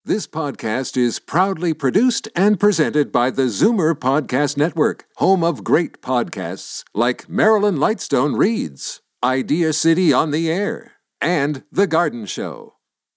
This podcast is proudly produced and presented by the Zoomer Podcast Network, home of great podcasts like Marilyn Lightstone Reads, Idea City on the Air, and The Garden Show.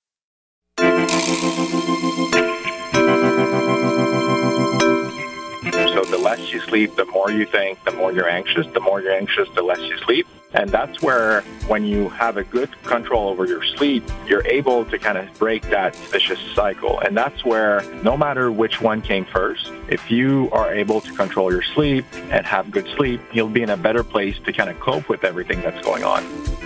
So the less you sleep, the more you think, the more you're anxious. The more you're anxious, the less you sleep. And that's where, when you have a good control over your sleep, you're able to kind of break that vicious cycle. And that's where, no matter which one came first, if you are able to control your sleep and have good sleep, you'll be in a better place to kind of cope with everything that's going on.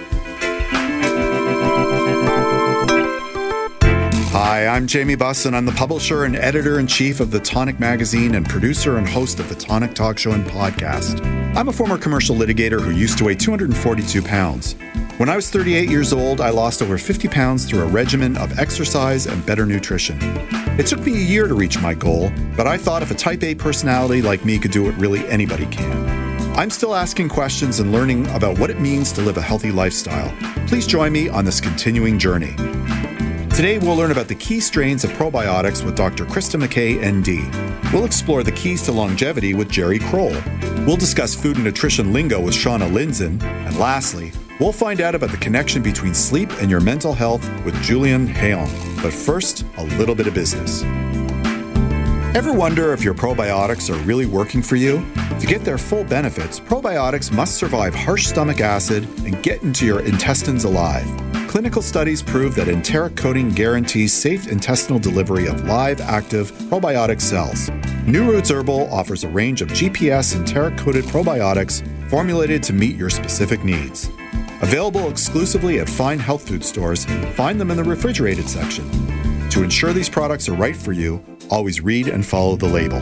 Hi, I'm Jamie Buss, and I'm the publisher and editor-in-chief of The Tonic Magazine and producer and host of The Tonic Talk Show and Podcast. I'm a former commercial litigator who used to weigh 242 pounds. When I was 38 years old, I lost over 50 pounds through a regimen of exercise and better nutrition. It took me a year to reach my goal, but I thought if a type A personality like me could do it, really anybody can. I'm still asking questions and learning about what it means to live a healthy lifestyle. Please join me on this continuing journey. Today, we'll learn about the key strains of probiotics with Dr. Krista McKay, ND. We'll explore the keys to longevity with Jerry Kroll. We'll discuss food and nutrition lingo with Shauna Lindzon. And lastly, we'll find out about the connection between sleep and your mental health with Julian Hayon. But first, a little bit of business. Ever wonder if your probiotics are really working for you? To get their full benefits, probiotics must survive harsh stomach acid and get into your intestines alive. Clinical studies prove that enteric coating guarantees safe intestinal delivery of live, active probiotic cells. New Roots Herbal offers a range of GPS enteric-coated probiotics formulated to meet your specific needs. Available exclusively at fine health food stores, find them in the refrigerated section. To ensure these products are right for you, always read and follow the label.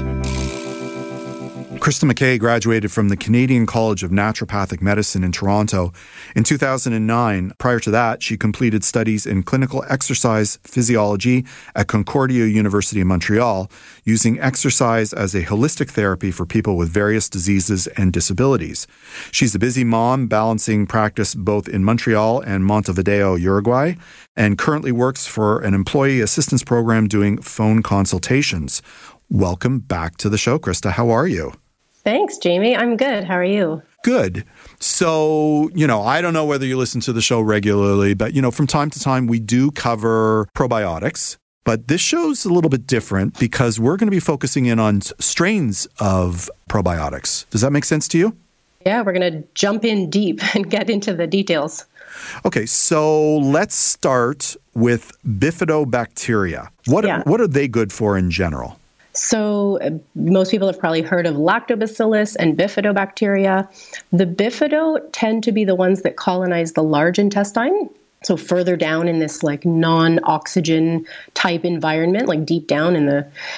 Krista McKay graduated from the Canadian College of Naturopathic Medicine in Toronto in 2009. Prior to that, she completed studies in clinical exercise physiology at Concordia University in Montreal, using exercise as a holistic therapy for people with various diseases and disabilities. She's a busy mom, balancing practice both in Montreal and Montevideo, Uruguay, and currently works for an employee assistance program doing phone consultations. Welcome back to the show, Krista. How are you? Thanks, Jamie. I'm good. How are you? Good. So, I don't know whether you listen to the show regularly, but, from time to time we do cover probiotics. But this show's a little bit different because we're going to be focusing in on strains of probiotics. Does that make sense to you? Yeah, we're going to jump in deep and get into the details. Okay, so let's start with bifidobacteria. What are they good for in general? So most people have probably heard of lactobacillus and bifidobacteria. The bifido tend to be the ones that colonize the large intestine. So further down in this non-oxygen type environment, deep down in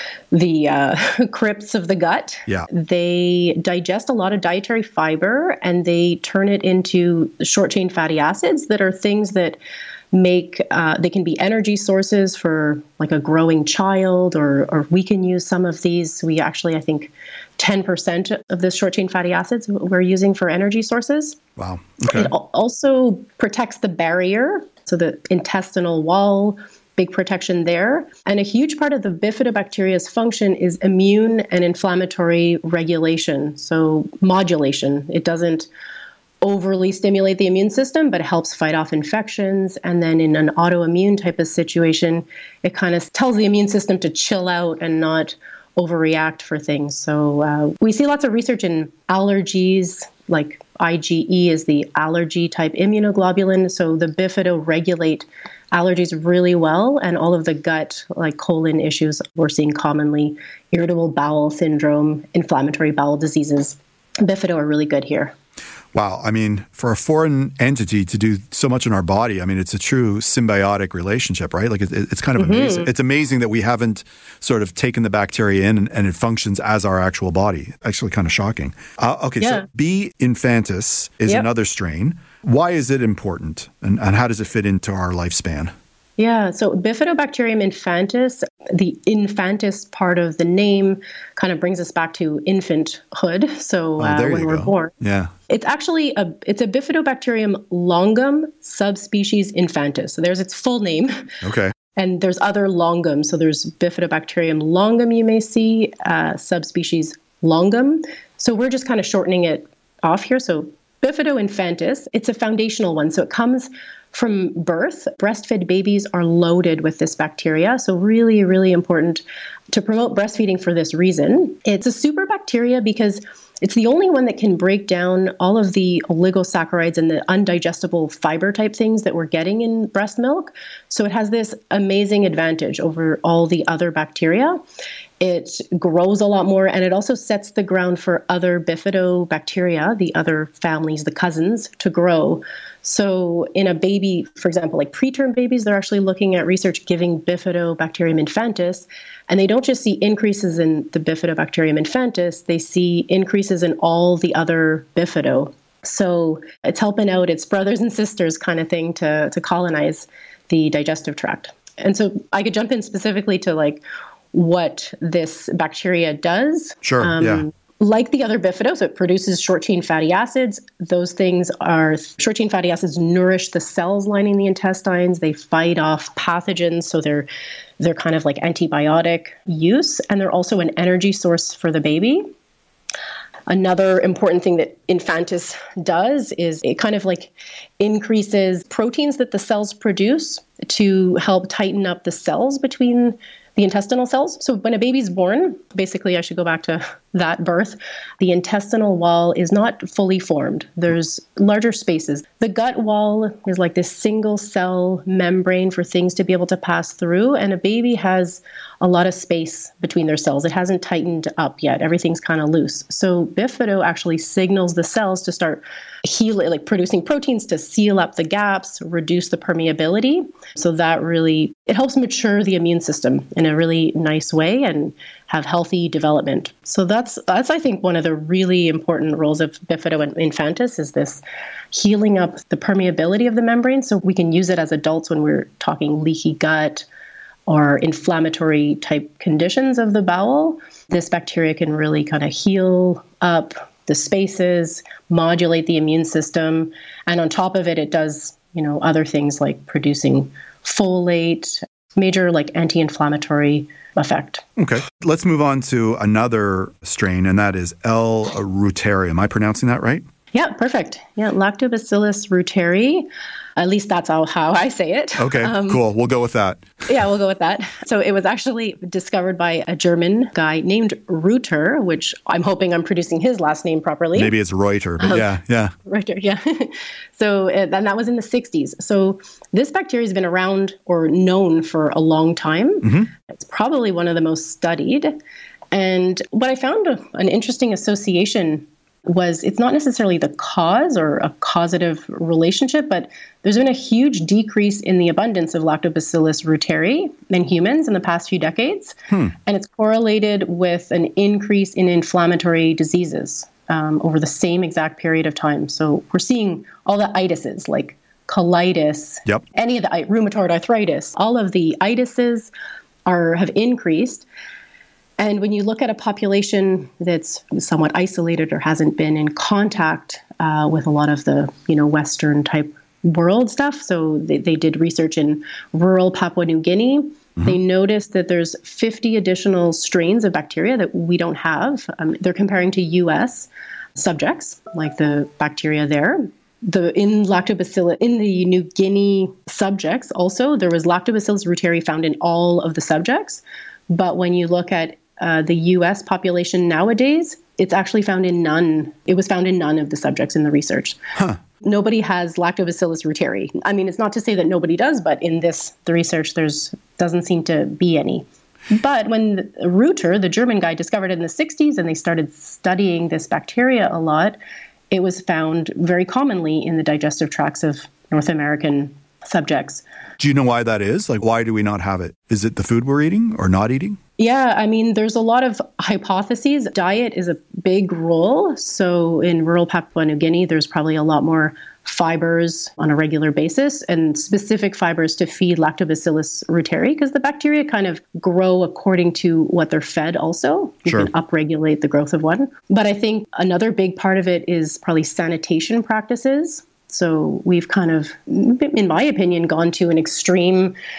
the crypts of the gut. Yeah. They digest a lot of dietary fiber and they turn it into short-chain fatty acids that are things that they can be energy sources for a growing child, or we can use some of these. We actually, I think 10% of the short chain fatty acids we're using for energy sources. Wow. Okay. It also protects the barrier, so the intestinal wall, big protection there. And a huge part of the bifidobacteria's function is immune and inflammatory regulation, so modulation. It doesn't overly stimulate the immune system, but it helps fight off infections. And then in an autoimmune type of situation, it kind of tells the immune system to chill out and not overreact for things. So we see lots of research in allergies, like IgE is the allergy type immunoglobulin. So the bifido regulate allergies really well, and all of the gut, colon issues we're seeing commonly, irritable bowel syndrome, inflammatory bowel diseases, bifido are really good here. Wow. I mean, for a foreign entity to do so much in our body, it's a true symbiotic relationship, right? It's kind of amazing. It's amazing that we haven't sort of taken the bacteria in and it functions as our actual body. Actually kind of shocking. So B. infantis is another strain. Why is it important and how does it fit into our lifespan? Yeah, so Bifidobacterium infantis, the infantis part of the name kind of brings us back to infanthood. So when we're born. Yeah. It's actually it's a Bifidobacterium longum subspecies infantis. So there's its full name. Okay. And there's other longum. So there's Bifidobacterium longum you may see, subspecies longum. So we're just kind of shortening it off here. So Bifido infantis, it's a foundational one. So it comes from birth. Breastfed babies are loaded with this bacteria. So really, really important to promote breastfeeding for this reason. It's a super bacteria because it's the only one that can break down all of the oligosaccharides and the undigestible fiber type things that we're getting in breast milk. So it has this amazing advantage over all the other bacteria. It grows a lot more, and it also sets the ground for other bifidobacteria, the other families, the cousins, to grow. So in a baby, for example, like preterm babies, they're actually looking at research giving Bifidobacterium infantis, and they don't just see increases in the Bifidobacterium infantis, they see increases in all the other bifido. So it's helping out its brothers and sisters kind of thing to colonize the digestive tract. And so I could jump in specifically to like what this bacteria does. Sure, yeah. Like the other bifido, so it produces short-chain fatty acids. Those things are, short-chain fatty acids nourish the cells lining the intestines. They fight off pathogens, so they're kind of like antibiotic use, and they're also an energy source for the baby. Another important thing that infantis does is it kind of like increases proteins that the cells produce to help tighten up the cells between the intestinal cells. So when a baby's born, basically I should go back to that birth, the intestinal wall is not fully formed. There's larger spaces. The gut wall is like this single cell membrane for things to be able to pass through, and a baby has a lot of space between their cells. It hasn't tightened up yet. Everything's kind of loose. So bifido actually signals the cells to start healing, like producing proteins to seal up the gaps, reduce the permeability. So that really, it helps mature the immune system in a really nice way and have healthy development. So that's I think one of the really important roles of Bifido infantis is this healing up the permeability of the membrane, so we can use it as adults when we're talking leaky gut or inflammatory type conditions of the bowel. This bacteria can really kind of heal up the spaces, modulate the immune system, and on top of it, it does, other things like producing folate, major like anti-inflammatory effect. Okay. Let's move on to another strain, and that is L. reuteri. Am I pronouncing that right? Yeah, perfect. Yeah, Lactobacillus reuteri. At least that's how I say it. Okay, cool. We'll go with that. Yeah, we'll go with that. So it was actually discovered by a German guy named Reuter, which I'm hoping I'm producing his last name properly. Maybe it's Reuter, but yeah. Reuter, yeah. So and that was in the 60s. So this bacteria has been around or known for a long time. Mm-hmm. It's probably one of the most studied. And what I found an interesting association was it's not necessarily the cause or a causative relationship, but there's been a huge decrease in the abundance of Lactobacillus reuteri in humans in the past few decades. And it's correlated with an increase in inflammatory diseases over the same exact period of time. So we're seeing all the itises like colitis, any of the rheumatoid arthritis, all of the itises have increased. And when you look at a population that's somewhat isolated or hasn't been in contact with a lot of the, Western type world stuff, so they did research in rural Papua New Guinea. Mm-hmm. They noticed that there's 50 additional strains of bacteria that we don't have. They're comparing to U.S. subjects, like the bacteria there. In the New Guinea subjects also, there was Lactobacillus reuteri found in all of the subjects. But when you look at the U.S. population nowadays, it's actually found in none. It was found in none of the subjects in the research. Nobody has Lactobacillus reuteri. I mean, it's not to say that nobody does, but in the research, doesn't seem to be any. But when Reuter, the German guy, discovered it in the 60s and they started studying this bacteria a lot, it was found very commonly in the digestive tracts of North American subjects. Do you know why that is? Like, why do we not have it? Is it the food we're eating or not eating? Yeah, I mean, there's a lot of hypotheses. Diet is a big role. So in rural Papua New Guinea, there's probably a lot more fibers on a regular basis and specific fibers to feed Lactobacillus reuteri because the bacteria kind of grow according to what they're fed also. You can upregulate the growth of one. But I think another big part of it is probably sanitation practices. So we've kind of, in my opinion, gone to an extreme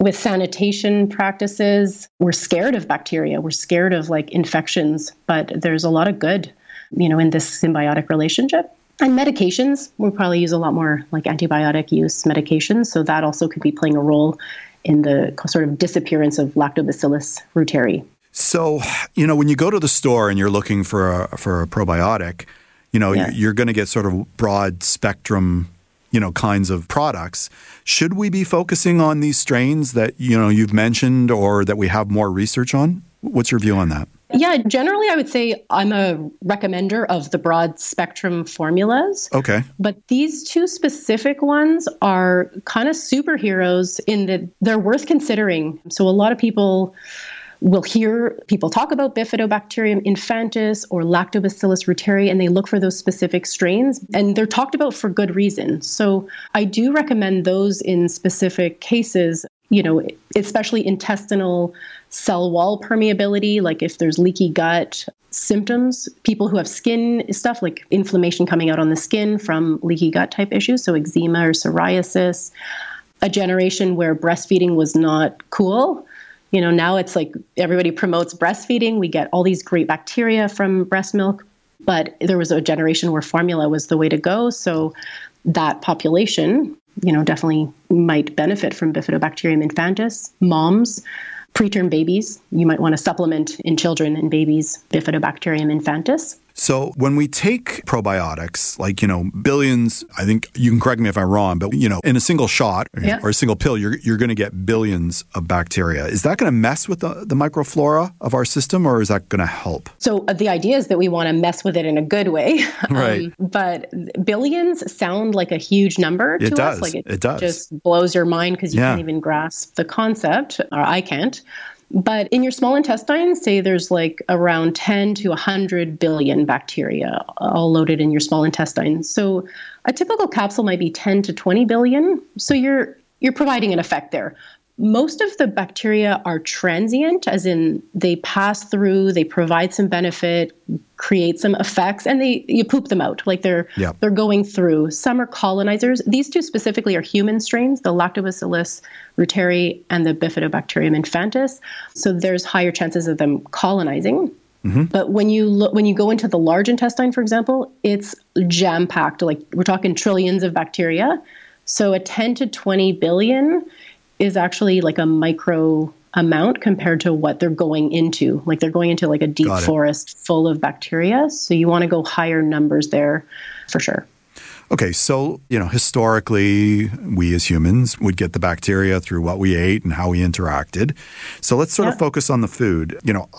With sanitation practices, we're scared of bacteria. We're scared of like infections, but there's a lot of good, in this symbiotic relationship. And medications, we'll probably use a lot more like antibiotic use medications. So that also could be playing a role in the sort of disappearance of Lactobacillus reuteri. So, when you go to the store and you're looking for a probiotic, you're going to get sort of broad spectrum, kinds of products. Should we be focusing on these strains that, you've mentioned or that we have more research on? What's your view on that? Yeah, generally I would say I'm a recommender of the broad spectrum formulas. Okay. But these two specific ones are kind of superheroes in that they're worth considering. So a lot of people will hear people talk about Bifidobacterium infantis or Lactobacillus reuteri, and they look for those specific strains, and they're talked about for good reason. So I do recommend those in specific cases, especially intestinal cell wall permeability, like if there's leaky gut symptoms, people who have skin stuff like inflammation coming out on the skin from leaky gut type issues, so eczema or psoriasis, a generation where breastfeeding was not cool. Now it's like everybody promotes breastfeeding. We get all these great bacteria from breast milk, but there was a generation where formula was the way to go. So that population, definitely might benefit from Bifidobacterium infantis. Moms, preterm babies, you might want to supplement in children and babies Bifidobacterium infantis. So when we take probiotics, like, billions, I think you can correct me if I'm wrong, but, in a single shot or a single pill, you're going to get billions of bacteria. Is that going to mess with the microflora of our system, or is that going to help? So the idea is that we want to mess with it in a good way. Right. But billions sound like a huge number to us. Like it does. Just blows your mind because you can't even grasp the concept, or I can't. But in your small intestine, say there's like around 10 to 100 billion bacteria all loaded in your small intestine. So a typical capsule might be 10 to 20 billion. So you're providing an effect there. Most of the bacteria are transient, as in they pass through, they provide some benefit, create some effects, and you poop them out. Like they're going through. Some are colonizers. These two specifically are human strains, the Lactobacillus reuteri and the Bifidobacterium infantis. So there's higher chances of them colonizing. Mm-hmm. But when you go into the large intestine, for example, it's jam-packed. Like we're talking trillions of bacteria. So a 10 to 20 billion is actually like a micro amount compared to what they're going into. Like they're going into like a deep forest full of bacteria. So you want to go higher numbers there for sure. Okay, so, historically, we as humans would get the bacteria through what we ate and how we interacted. So let's sort of focus on the food.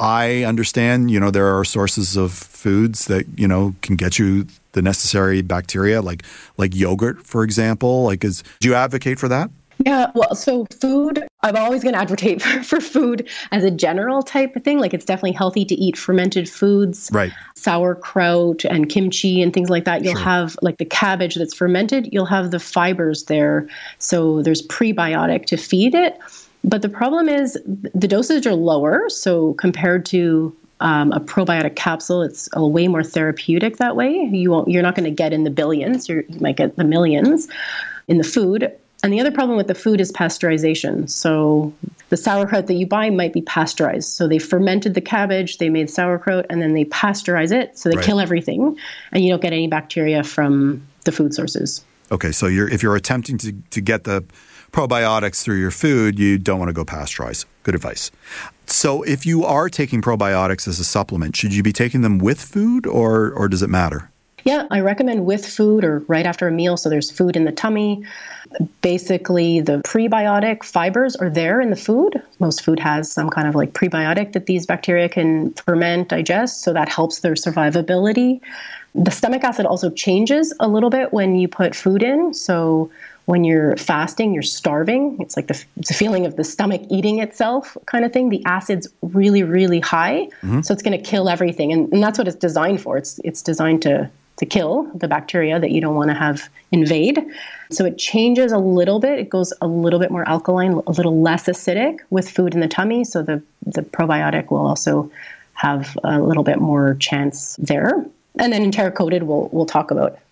I understand, there are sources of foods that, can get you the necessary bacteria, like yogurt, for example. Do you advocate for that? Yeah, well, so food, I'm always going to advocate for food as a general type of thing. Like it's definitely healthy to eat fermented foods, right? Sauerkraut and kimchi and things like that. You'll have like the cabbage that's fermented, you'll have the fibers there. So there's prebiotic to feed it. But the problem is the dosage are lower. So compared to a probiotic capsule, it's a way more therapeutic that way. You're not going to get in the billions. You might get the millions in the food. And the other problem with the food is pasteurization. So the sauerkraut that you buy might be pasteurized. So they fermented the cabbage, they made sauerkraut, and then they pasteurize it. So they kill everything, and you don't get any bacteria from the food sources. Okay, so if you're attempting to get the probiotics through your food, you don't want to go pasteurize. Good advice. So if you are taking probiotics as a supplement, should you be taking them with food or does it matter? Yeah, I recommend with food or right after a meal. So there's food in the tummy. Basically, the prebiotic fibers are there in the food. Most food has some kind of like prebiotic that these bacteria can ferment, digest. So that helps their survivability. The stomach acid also changes a little bit when you put food in. So when you're fasting, you're starving. It's like it's a feeling of the stomach eating itself kind of thing. The acid's really, really high. Mm-hmm. So it's going to kill everything. And that's what it's designed for. It's designed to kill the bacteria that you don't want to have invade. So it changes a little bit. It goes a little bit more alkaline, a little less acidic with food in the tummy. So the probiotic will also have a little bit more chance there. And then enteric-coated we'll talk about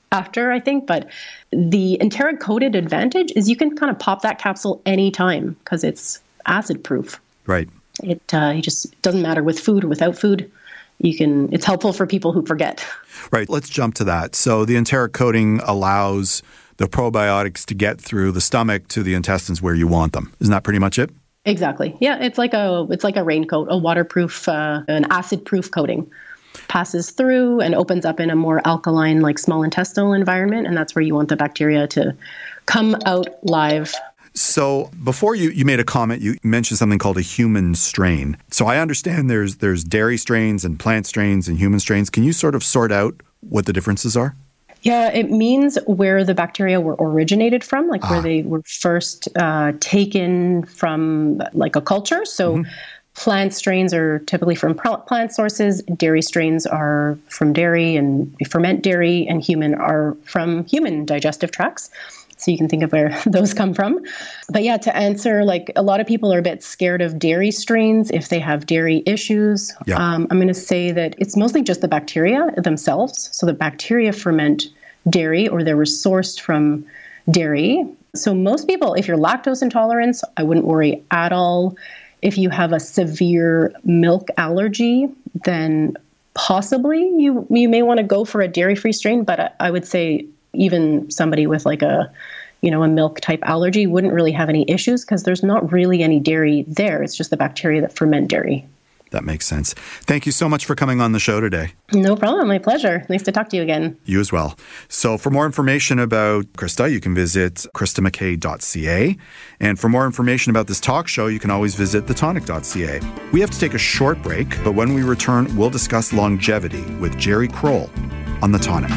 after, I think. But the enteric-coated advantage is you can kind of pop that capsule anytime because it's acid-proof. Right. It just doesn't matter with food or without food. It's helpful for people who forget. Right. Let's jump to that. So the enteric coating allows the probiotics to get through the stomach to the intestines where you want them. Isn't that pretty much it? Exactly. Yeah, it's like a raincoat, a waterproof, an acid-proof coating. Passes through and opens up in a more alkaline, like small intestinal environment, and that's where you want the bacteria to come out live. So before you made a comment, you mentioned something called a human strain. So I understand there's dairy strains and plant strains and human strains. Can you sort of sort out what the differences are? Yeah, it means where the bacteria were originated from, like where they were first taken from, like a culture. So plant strains are typically from plant sources. Dairy strains are from dairy and ferment dairy, and human are from human digestive tracts. So you can think of where those come from. But yeah, to answer, like a lot of people are a bit scared of dairy strains if they have dairy issues. Yeah. I'm going to say that it's mostly just the bacteria themselves. So the bacteria ferment dairy, or they were sourced from dairy. So most people, if you're lactose intolerant, I wouldn't worry at all. If you have a severe milk allergy, then possibly you may want to go for a dairy-free strain. But I would say even somebody with like a milk type allergy wouldn't really have any issues because there's not really any dairy there. It's just the bacteria that ferment dairy. That makes sense. Thank you so much for coming on the show today. No problem. My pleasure. Nice to talk to you again. You as well. So for more information about Krista, you can visit KristaMackay.ca. And for more information about this talk show, you can always visit thetonic.ca. We have to take a short break, but when we return, we'll discuss longevity with Jerry Kroll on The Tonic.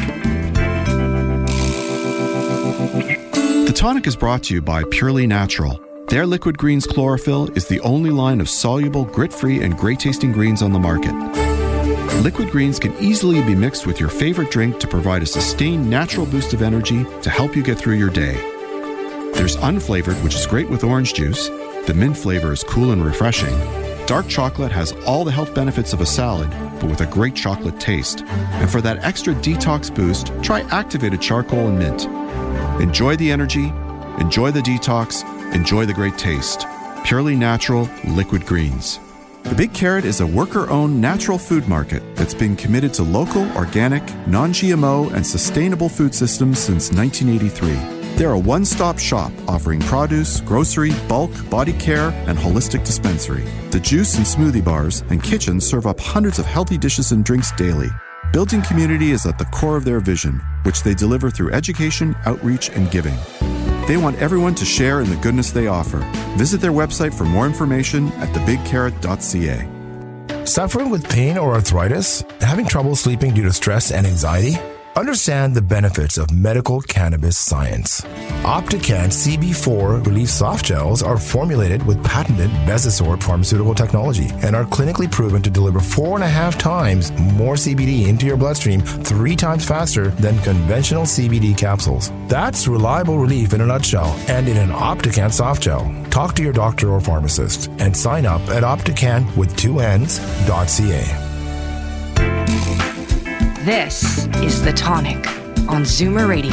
The Tonic is brought to you by Purely Natural. Their Liquid Greens Chlorophyll is the only line of soluble, grit-free, and great-tasting greens on the market. Liquid greens can easily be mixed with your favorite drink to provide a sustained natural boost of energy to help you get through your day. There's unflavored, which is great with orange juice. The mint flavor is cool and refreshing. Dark chocolate has all the health benefits of a salad, but with a great chocolate taste. And for that extra detox boost, try activated charcoal and mint. Enjoy the energy, enjoy the detox, enjoy the great taste. Purely Natural Liquid Greens. The Big Carrot is a worker-owned natural food market that's been committed to local, organic, non-GMO, and sustainable food systems since 1983. They're a one-stop shop offering produce, grocery, bulk, body care, and holistic dispensary. The juice and smoothie bars and kitchen serve up hundreds of healthy dishes and drinks daily. Building community is at the core of their vision, which they deliver through education, outreach, and giving. They want everyone to share in the goodness they offer. Visit their website for more information at thebigcarrot.ca. Suffering with pain or arthritis? Having trouble sleeping due to stress and anxiety? Understand the benefits of medical cannabis science. Optican CB4 Relief Soft Gels are formulated with patented Bezosorb pharmaceutical technology and are clinically proven to deliver 4.5 times more CBD into your bloodstream 3 times faster than conventional CBD capsules. That's reliable relief in a nutshell and in an Optican soft gel. Talk to your doctor or pharmacist and sign up at optican.ca. This is The Tonic on Zoomer Radio.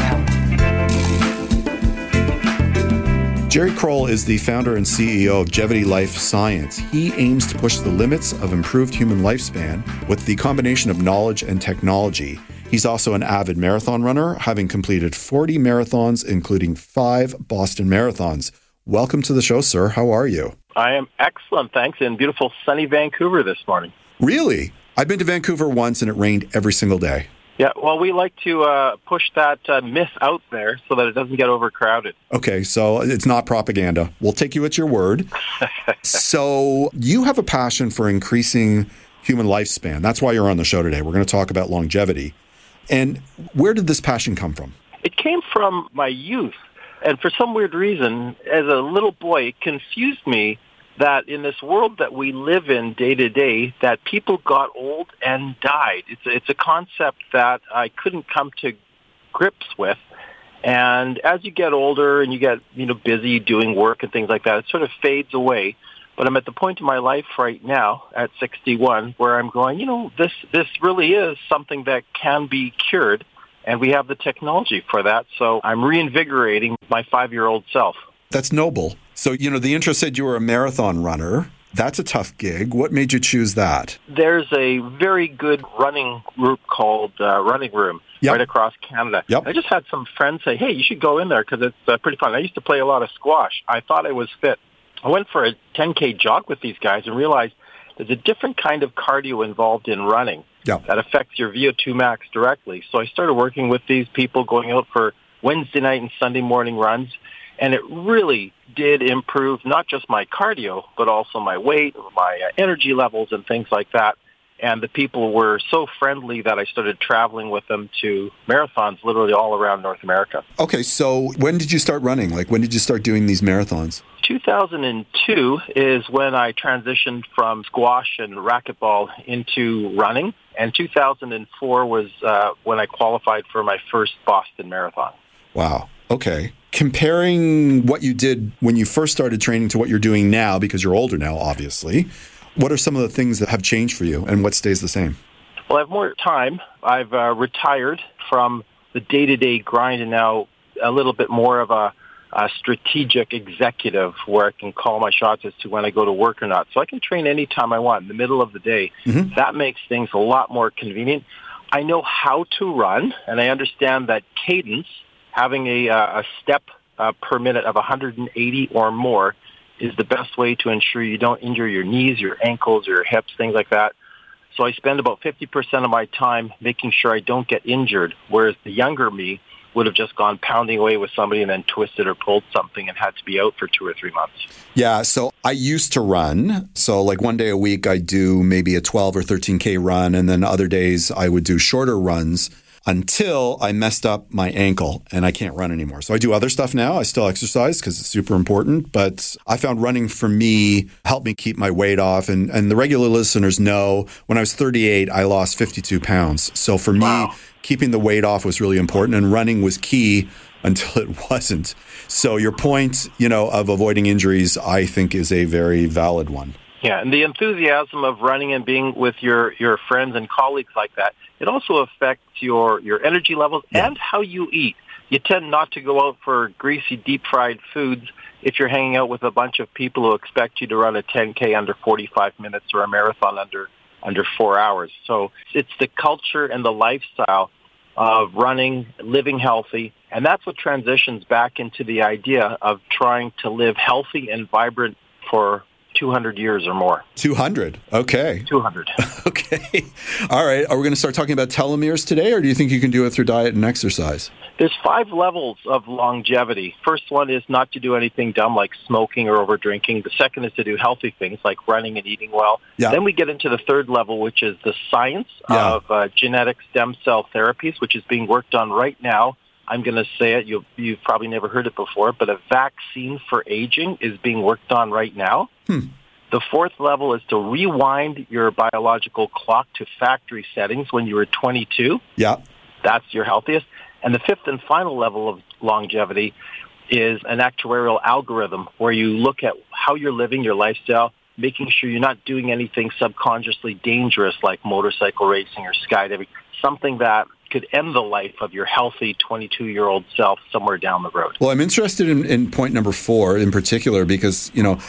Jerry Kroll is the founder and CEO of Jevity Life Science. He aims to push the limits of improved human lifespan with the combination of knowledge and technology. He's also an avid marathon runner, having completed 40 marathons, including 5 Boston marathons. Welcome to the show, sir. How are you? I am excellent, thanks, in beautiful sunny Vancouver this morning. Really? I've been to Vancouver once and it rained every single day. Yeah, well, we like to push that myth out there so that it doesn't get overcrowded. Okay, so it's not propaganda. We'll take you at your word. So you have a passion for increasing human lifespan. That's why you're on the show today. We're going to talk about longevity. And where did this passion come from? It came from my youth. And for some weird reason, as a little boy, it confused me that in this world that we live in day to day, that people got old and died. It's a concept that I couldn't come to grips with. And as you get older and you get busy doing work and things like that, it sort of fades away. But I'm at the point in my life right now at 61 where I'm going, this really is something that can be cured. and we have the technology for that. So I'm reinvigorating my 5-year-old self. That's noble. So, the intro said you were a marathon runner. That's a tough gig. What made you choose that? There's a very good running group called Running Room right across Canada. Yep. I just had some friends say, hey, you should go in there because it's pretty fun. I used to play a lot of squash. I thought I was fit. I went for a 10K jog with these guys and realized there's a different kind of cardio involved in running that affects your VO2 max directly. So I started working with these people, going out for Wednesday night and Sunday morning runs, and it really did improve not just my cardio, but also my weight, my energy levels, and things like that. And the people were so friendly that I started traveling with them to marathons literally all around North America. Okay, so when did you start running? Like, when did you start doing these marathons? 2002 is when I transitioned from squash and racquetball into running, and 2004 was when I qualified for my first Boston Marathon. Wow. Okay. Comparing what you did when you first started training to what you're doing now, because you're older now, obviously, what are some of the things that have changed for you and what stays the same? Well, I have more time. I've retired from the day-to-day grind and now a little bit more of a strategic executive where I can call my shots as to when I go to work or not. So I can train anytime I want in the middle of the day. Mm-hmm. That makes things a lot more convenient. I know how to run, and I understand that cadence, having a step per minute of 180 or more, is the best way to ensure you don't injure your knees, your ankles, or your hips, things like that. So I spend about 50% of my time making sure I don't get injured, whereas the younger me would have just gone pounding away with somebody and then twisted or pulled something and had to be out for 2 or 3 months. Yeah, so I used to run. So like one day a week I do maybe a 12 or 13K run, and then other days I would do shorter runs until I messed up my ankle and I can't run anymore. So I do other stuff now. I still exercise because it's super important, but I found running for me helped me keep my weight off. And the regular listeners know when I was 38, I lost 52 pounds. So for me, keeping the weight off was really important, and running was key until it wasn't. So your point, of avoiding injuries, I think is a very valid one. Yeah, and the enthusiasm of running and being with your friends and colleagues like that, it also affects your energy levels and how you eat. You tend not to go out for greasy, deep-fried foods if you're hanging out with a bunch of people who expect you to run a 10K under 45 minutes or a marathon under 4 hours. So it's the culture and the lifestyle of running, living healthy, and that's what transitions back into the idea of trying to live healthy and vibrant for 200 years or more. 200. Okay. 200. Okay. All right. Are we going to start talking about telomeres today, or do you think you can do it through diet and exercise? There's 5 levels of longevity. First one is not to do anything dumb like smoking or over drinking. The second is to do healthy things like running and eating well. Yeah. Then we get into the third level, which is the science of genetic stem cell therapies, which is being worked on right now. I'm going to say it. You've probably never heard it before, but a vaccine for aging is being worked on right now. The fourth level is to rewind your biological clock to factory settings when you were 22. Yeah. That's your healthiest. And the fifth and final level of longevity is an actuarial algorithm where you look at how you're living, your lifestyle, making sure you're not doing anything subconsciously dangerous like motorcycle racing or skydiving, something that could end the life of your healthy 22-year-old self somewhere down the road. Well, I'm interested in point number 4 in particular because,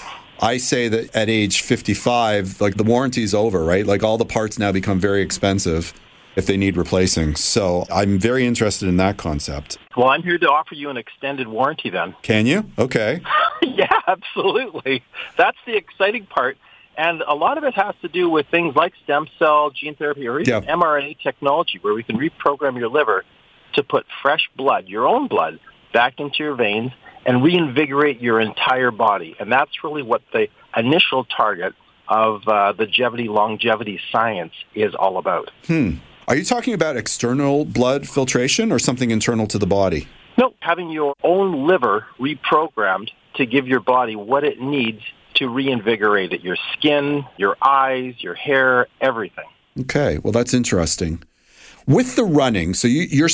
I say that at age 55, like the warranty's over, right? Like all the parts now become very expensive if they need replacing. So I'm very interested in that concept. Well, I'm here to offer you an extended warranty then. Can you? Okay. Yeah, absolutely. That's the exciting part. And a lot of it has to do with things like stem cell, gene therapy, or even mRNA technology, where we can reprogram your liver to put fresh blood, your own blood, back into your veins and reinvigorate your entire body. And that's really what the initial target of the longevity science is all about. Are you talking about external blood filtration or something internal to the body? No, having your own liver reprogrammed to give your body what it needs to reinvigorate it, your skin, your eyes, your hair, everything. Okay, well, that's interesting. With the running, so you're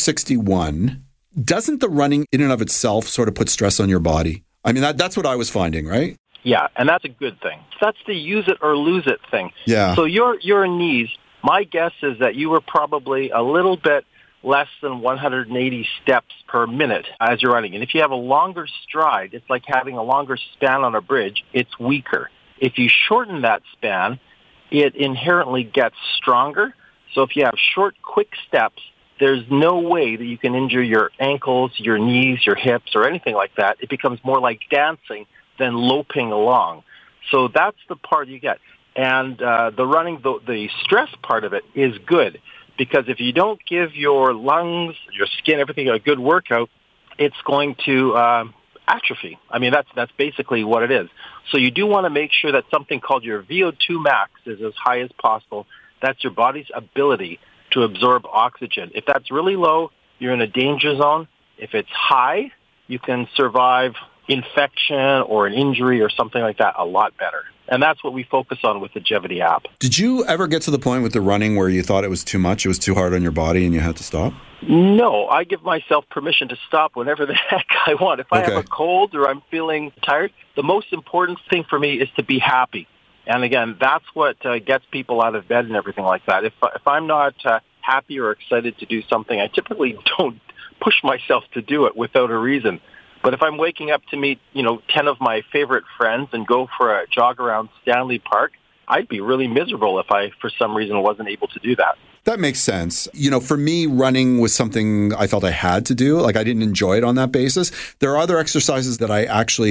61, doesn't the running in and of itself sort of put stress on your body? I mean, that's what I was finding, right? Yeah, and that's a good thing. That's the use it or lose it thing. Yeah. So your knees, my guess is that you were probably a little bit less than 180 steps per minute as you're running. And if you have a longer stride, it's like having a longer span on a bridge, it's weaker. If you shorten that span, it inherently gets stronger. So if you have short, quick steps, there's no way that you can injure your ankles, your knees, your hips, or anything like that. It becomes more like dancing than loping along. So that's the part you get. And the running, the stress part of it is good, because if you don't give your lungs, your skin, everything a good workout, it's going to atrophy. I mean, that's basically what it is. So you do want to make sure that something called your VO2 max is as high as possible. That's your body's ability to absorb oxygen. If that's really low, you're in a danger zone. If it's high, you can survive infection or an injury or something like that a lot better. And that's what we focus on with the Gevity app. Did you ever get to the point with the running where you thought it was too much, it was too hard on your body and you had to stop? No, I give myself permission to stop whenever the heck I want. If I have a cold or I'm feeling tired, the most important thing for me is to be happy. And again, that's what gets people out of bed and everything like that. If I'm not happy or excited to do something, I typically don't push myself to do it without a reason. But if I'm waking up to meet, 10 of my favorite friends and go for a jog around Stanley Park, I'd be really miserable if I, for some reason, wasn't able to do that. That makes sense. For me, running was something I felt I had to do. Like, I didn't enjoy it on that basis. There are other exercises that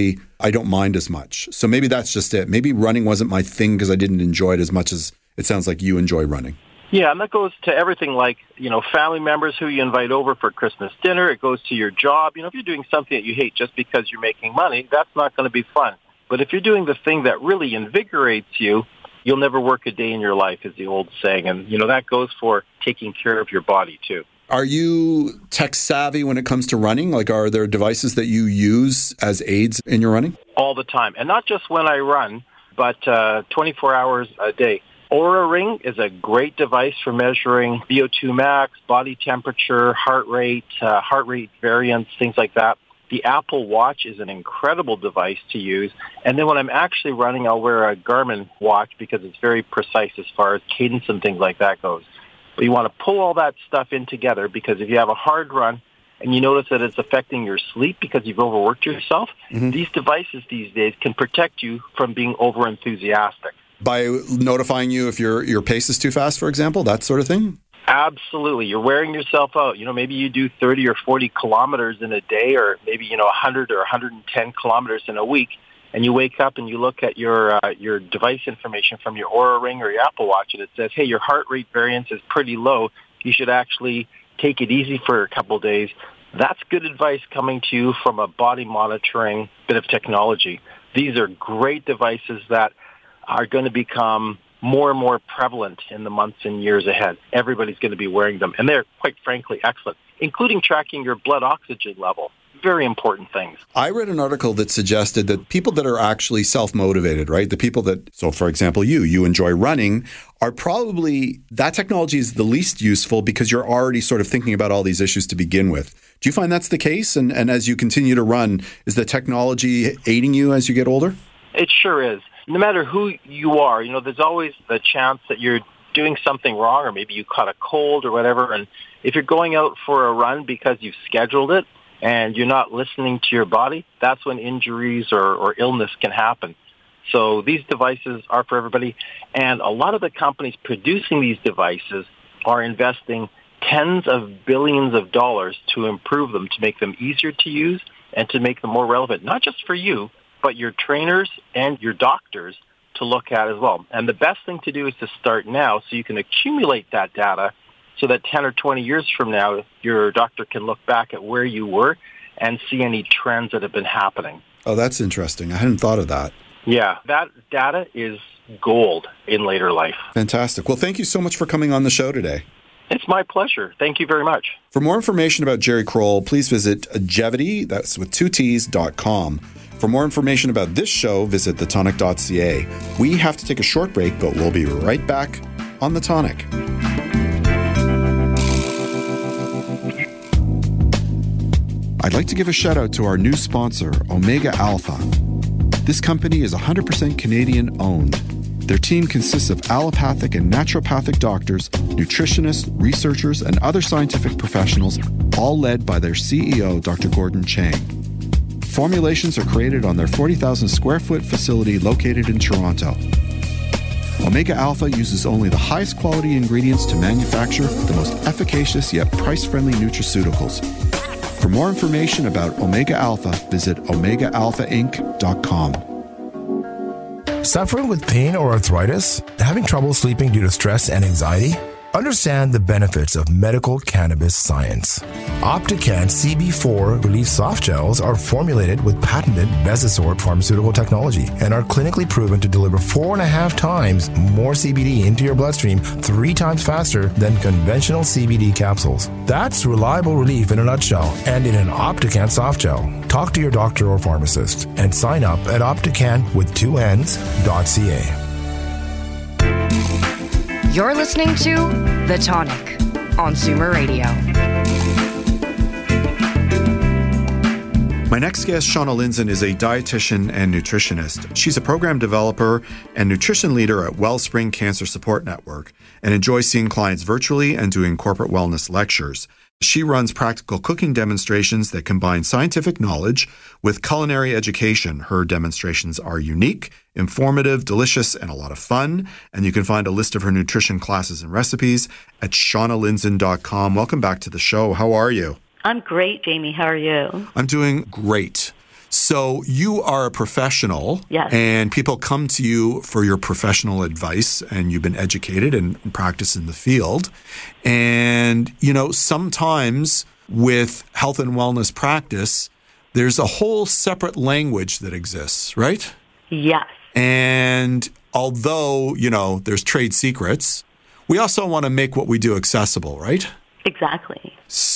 I don't mind as much. So maybe that's just it. Maybe running wasn't my thing because I didn't enjoy it as much as it sounds like you enjoy running. Yeah, and that goes to everything like, family members who you invite over for Christmas dinner. It goes to your job. If you're doing something that you hate just because you're making money, that's not going to be fun. But if you're doing the thing that really invigorates you, you'll never work a day in your life, is the old saying. And, that goes for taking care of your body, too. Are you tech savvy when it comes to running? Like, are there devices that you use as aids in your running? All the time. And not just when I run, but 24 hours a day. Oura Ring is a great device for measuring VO2 max, body temperature, heart rate variance, things like that. The Apple Watch is an incredible device to use. And then when I'm actually running, I'll wear a Garmin watch because it's very precise as far as cadence and things like that goes. But you want to pull all that stuff in together, because if you have a hard run and you notice that it's affecting your sleep because you've overworked yourself, these devices these days can protect you from being over-enthusiastic. By notifying you if your pace is too fast, for example, that sort of thing? Absolutely. You're wearing yourself out. Maybe you do 30 or 40 kilometers in a day, or maybe, 100 or 110 kilometers in a week, and you wake up and you look at your device information from your Oura Ring or your Apple Watch, and it says, hey, your heart rate variance is pretty low. You should actually take it easy for a couple of days. That's good advice coming to you from a body monitoring bit of technology. These are great devices that are going to become more and more prevalent in the months and years ahead. Everybody's going to be wearing them, and they're, quite frankly, excellent, including tracking your blood oxygen level. Very important things. I read an article that suggested that people that are actually self-motivated, right? The people that, so for example, you enjoy running, are probably, that technology is the least useful because you're already sort of thinking about all these issues to begin with. Do you find that's the case? And as you continue to run, is the technology aiding you as you get older? It sure is. No matter who you are, there's always the chance that you're doing something wrong, or maybe you caught a cold or whatever. And if you're going out for a run because you've scheduled it and you're not listening to your body, that's when injuries or illness can happen. So these devices are for everybody. And a lot of the companies producing these devices are investing tens of billions of dollars to improve them, to make them easier to use and to make them more relevant, not just for you, but your trainers and your doctors to look at as well. And the best thing to do is to start now so you can accumulate that data so that 10 or 20 years from now, your doctor can look back at where you were and see any trends that have been happening. Oh, that's interesting. I hadn't thought of that. Yeah, that data is gold in later life. Fantastic. Well, thank you so much for coming on the show today. It's my pleasure. Thank you very much. For more information about Jerry Kroll, please visit Gevity, that's with 2Ts.com. For more information about this show, visit thetonic.ca. We have to take a short break, but we'll be right back on The Tonic. I'd like to give a shout out to our new sponsor, Omega Alpha. This company is 100% Canadian owned. Their team consists of allopathic and naturopathic doctors, nutritionists, researchers, and other scientific professionals, all led by their CEO, Dr. Gordon Chang. Formulations are created on their 40,000 square foot facility located in Toronto. Omega Alpha uses only the highest quality ingredients to manufacture the most efficacious yet price-friendly nutraceuticals. For more information about Omega Alpha, visit OmegaAlphaInc.com. Suffering with pain or arthritis? Having trouble sleeping due to stress and anxiety? Understand the benefits of medical cannabis science. Optican CB4 Relief Soft Gels are formulated with patented Bezosorb pharmaceutical technology and are clinically proven to deliver 4.5 times more CBD into your bloodstream 3 times faster than conventional CBD capsules. That's reliable relief in a nutshell and in an Optican soft gel. Talk to your doctor or pharmacist and sign up at opticanwith2ns.ca. You're listening to The Tonic on Zoomer Radio. My next guest, Shauna Lindzon, is a dietitian and nutritionist. She's a program developer and nutrition leader at Wellspring Cancer Support Network and enjoys seeing clients virtually and doing corporate wellness lectures. She runs practical cooking demonstrations that combine scientific knowledge with culinary education. Her demonstrations are unique, informative, delicious, and a lot of fun. And you can find a list of her nutrition classes and recipes at shaunalindzon.com. Welcome back to the show. How are you? I'm great, Jamie. How are you? I'm doing great. So you are a professional, yes, and people come to you for your professional advice, and you've been educated and practice in the field. And, you know, sometimes with health and wellness practice, there's a whole separate language that exists, right? Yes. And although, you know, there's trade secrets, we also want to make what we do accessible, right? Exactly.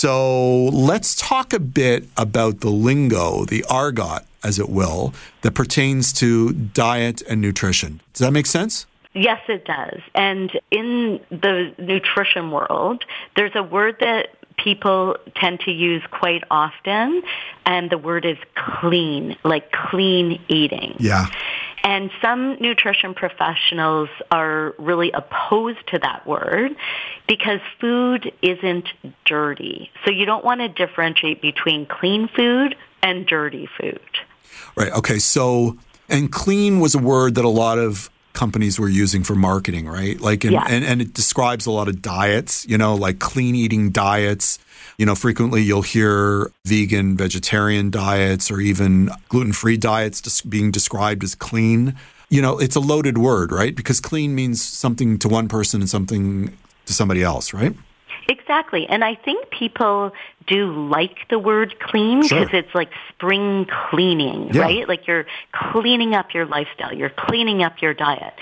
So let's talk a bit about the lingo, the argot, as it will, that pertains to diet and nutrition. Does that make sense? Yes, it does. And in the nutrition world, there's a word that people tend to use quite often, and the word is clean, like clean eating. Yeah. And some nutrition professionals are really opposed to that word because food isn't dirty. So you don't want to differentiate between clean food and dirty food. Right. Okay. So, and clean was a word that a lot of companies were using for marketing, right? Like, and it describes a lot of diets, you know, like clean eating diets. You know, frequently you'll hear vegan, vegetarian diets or even gluten-free diets being described as clean. You know, it's a loaded word, right? Because clean means something to one person and something to somebody else, right? Exactly. And I think people do like the word clean because it's like spring cleaning, right? Like you're cleaning up your lifestyle. You're cleaning up your diet.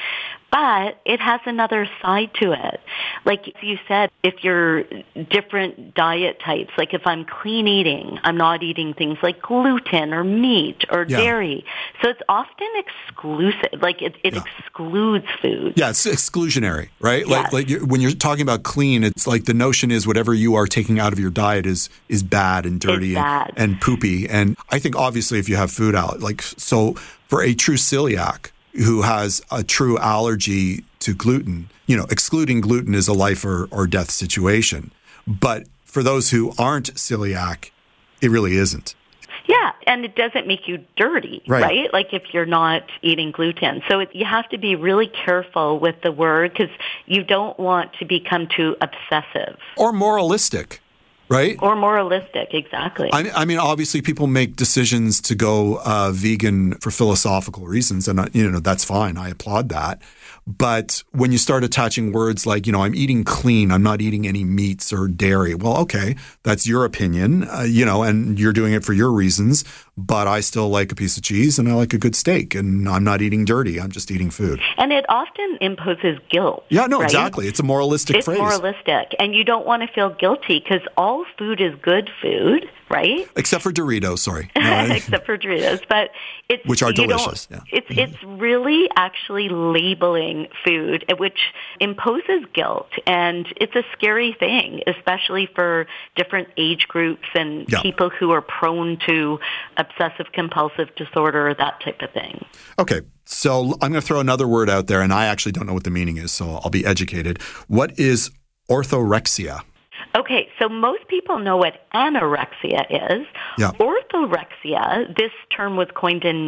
But it has another side to it. Like you said, if you're different diet types, like if I'm clean eating, I'm not eating things like gluten or meat or dairy. So it's often exclusive. Like it excludes food. Yeah, it's exclusionary, right? Yes. Like when you're talking about clean, it's like the notion is whatever you are taking out of your diet is bad and dirty and poopy. And I think obviously if you have food out, like so for a true celiac who has a true allergy to gluten, you know, excluding gluten is a life or death situation. But for those who aren't celiac, it really isn't. Yeah, and it doesn't make you dirty, right? Like if you're not eating gluten. So you have to be really careful with the word because you don't want to become too obsessive. Or moralistic. Right? Or moralistic, exactly. I mean, obviously, people make decisions to go vegan for philosophical reasons, and you know that's fine. I applaud that. But when you start attaching words like, you know, I'm eating clean, I'm not eating any meats or dairy. Well, okay, that's your opinion, you know, and you're doing it for your reasons. But I still like a piece of cheese and I like a good steak, and I'm not eating dirty. I'm just eating food. And it often imposes guilt. Yeah, no, right? Exactly. It's a moralistic phrase. It's moralistic. And you don't want to feel guilty because all food is good food, right? Except for Doritos, sorry. Except for Doritos. But it's, which are delicious. Yeah. It's really actually labeling food, which imposes guilt. And it's a scary thing, especially for different age groups and people who are prone to obsessive compulsive disorder, that type of thing. Okay, so I'm going to throw another word out there, and I actually don't know what the meaning is, so I'll be educated. What is orthorexia? Okay, so most people know what anorexia is. Yeah. Orthorexia, this term was coined in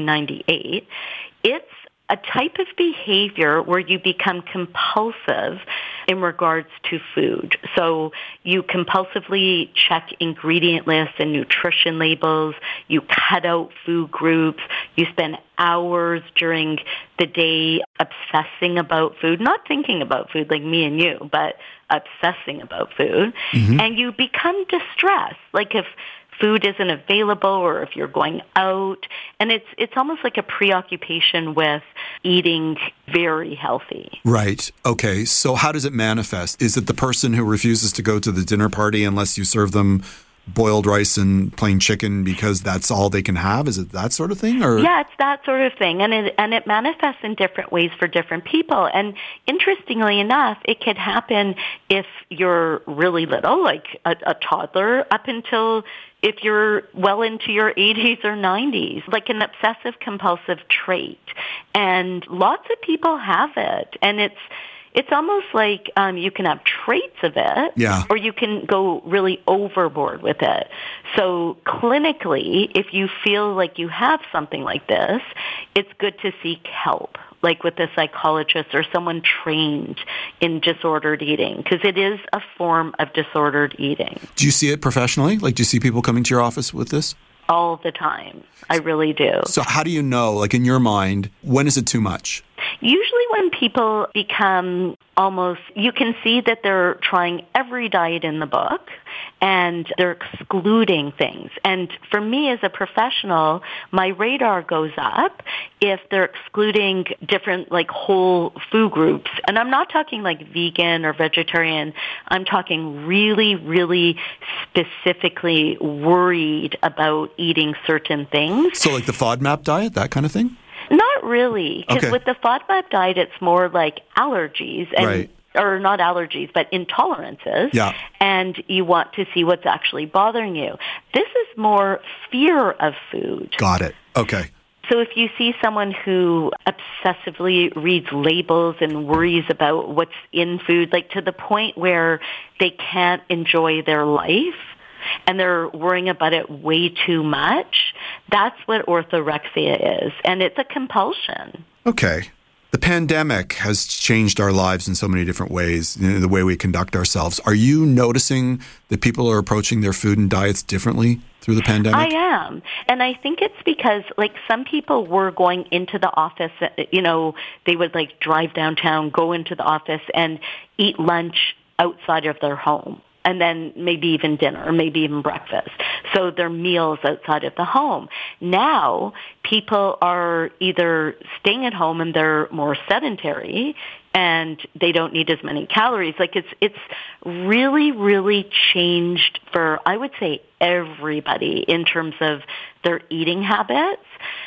1998. It's a type of behavior where you become compulsive in regards to food. So you compulsively check ingredient lists and nutrition labels. You cut out food groups. You spend hours during the day obsessing about food, not thinking about food like me and you, but obsessing about food. Mm-hmm. And you become distressed. Like if food isn't available or if you're going out. And it's almost like a preoccupation with eating very healthy. Right. Okay. So how does it manifest? Is it the person who refuses to go to the dinner party unless you serve them boiled rice and plain chicken because that's all they can have? Is it that sort of thing? Or yeah, it's that sort of thing. And it manifests in different ways for different people. And interestingly enough, it could happen if you're really little, like a toddler, up until if you're well into your 80s or 90s, like an obsessive compulsive trait. And lots of people have it. And it's almost like you can have traits of it, yeah, or you can go really overboard with it. So clinically, if you feel like you have something like this, it's good to seek help, like with a psychologist or someone trained in disordered eating, because it is a form of disordered eating. Do you see it professionally? Like, do you see people coming to your office with this? All the time. I really do. So how do you know, like in your mind, when is it too much? Usually when people become almost, you can see that they're trying every diet in the book and they're excluding things. And for me as a professional, my radar goes up if they're excluding different like whole food groups. And I'm not talking like vegan or vegetarian. I'm talking really, really specifically worried about eating certain things. So like the FODMAP diet, that kind of thing? Not really, because Okay. with the FODMAP diet, it's more like allergies, and, Right. or not allergies, but intolerances, Yeah. and you want to see what's actually bothering you. This is more fear of food. Got it. Okay. So if you see someone who obsessively reads labels and worries about what's in food, like to the point where they can't enjoy their life, and they're worrying about it way too much, that's what orthorexia is. And it's a compulsion. Okay. The pandemic has changed our lives in so many different ways, the way we conduct ourselves. Are you noticing that people are approaching their food and diets differently through the pandemic? I am. And I think it's because, like, some people were going into the office, you know, they would, like, drive downtown, go into the office, and eat lunch outside of their home. And then maybe even dinner, or maybe even breakfast. So their meals outside of the home. Now, people are either staying at home and they're more sedentary and they don't need as many calories. Like it's really, really changed for, I would say, everybody in terms of their eating habits.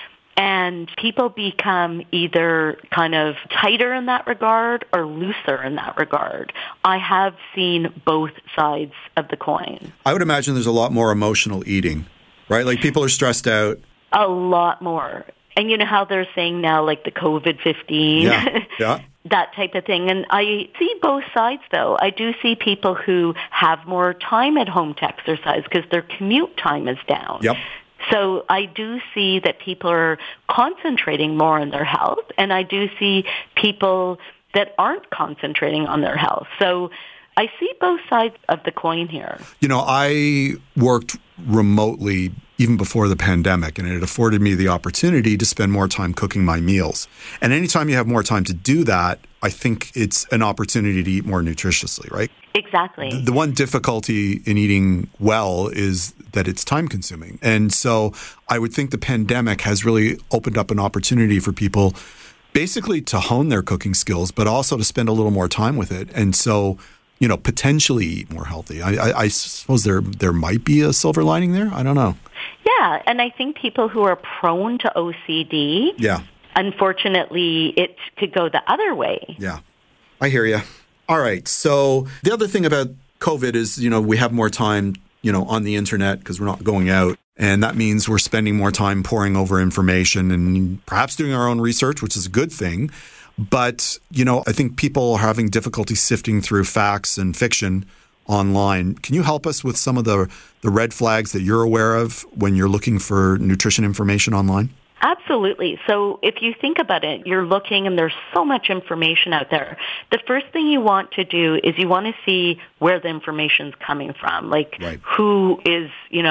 And people become either kind of tighter in that regard or looser in that regard. I have seen both sides of the coin. I would imagine there's a lot more emotional eating, right? Like people are stressed out. A lot more. And you know how they're saying now, like the COVID-15, Yeah. that type of thing. And I see both sides, though. I do see people who have more time at home to exercise because their commute time is down. Yep. So I do see that people are concentrating more on their health, and I do see people that aren't concentrating on their health. So I see both sides of the coin here. You know, I worked remotely even before the pandemic, and it afforded me the opportunity to spend more time cooking my meals. And anytime you have more time to do that, I think it's an opportunity to eat more nutritiously, right? Exactly. The one difficulty in eating well is that it's time consuming. And so I would think the pandemic has really opened up an opportunity for people basically to hone their cooking skills, but also to spend a little more time with it. And so, you know, potentially eat more healthy. I suppose there might be a silver lining there. I don't know. Yeah, and I think people who are prone to OCD, unfortunately, it could go the other way. Yeah, I hear you. All right. So the other thing about COVID is, you know, we have more time, you know, on the internet because we're not going out. And that means we're spending more time poring over information and perhaps doing our own research, which is a good thing. But, I think people are having difficulty sifting through facts and fiction online. Can you help us with some of the red flags that you're aware of when you're looking for nutrition information online? Absolutely. So if you think about it, you're looking and there's so much information out there. The first thing you want to do is you want to see where the information's coming from, like who is,